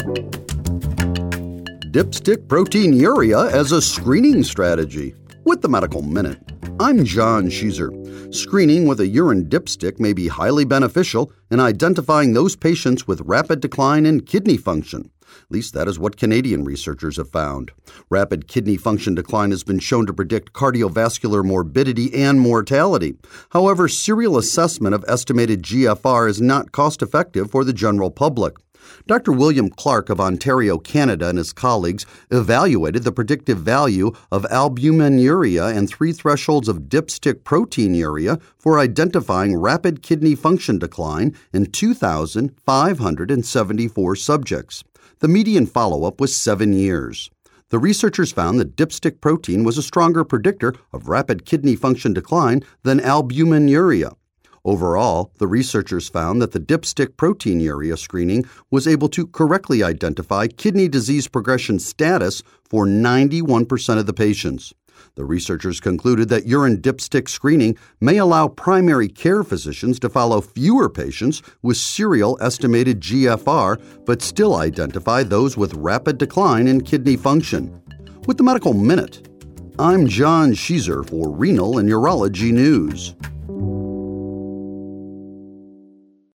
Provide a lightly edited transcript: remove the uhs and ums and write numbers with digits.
Dipstick proteinuria as a screening strategy. With the Medical Minute, I'm John Sheezer. Screening with a urine dipstick may be highly beneficial in identifying those patients with rapid decline in kidney function. At least that is what Canadian researchers have found. Rapid kidney function decline has been shown to predict cardiovascular morbidity and mortality. However, serial assessment of estimated GFR is not cost-effective for the general public. Dr. William Clark of Ontario, Canada, and his colleagues evaluated the predictive value of albuminuria and 3 thresholds of dipstick proteinuria for identifying rapid kidney function decline in 2,574 subjects. The median follow-up was 7 years. The researchers found that dipstick protein was a stronger predictor of rapid kidney function decline than albuminuria. Overall, the researchers found that the dipstick proteinuria screening was able to correctly identify kidney disease progression status for 91% of the patients. The researchers concluded that urine dipstick screening may allow primary care physicians to follow fewer patients with serial estimated GFR, but still identify those with rapid decline in kidney function. With the Medical Minute, I'm John Sheezer for Renal and Urology News.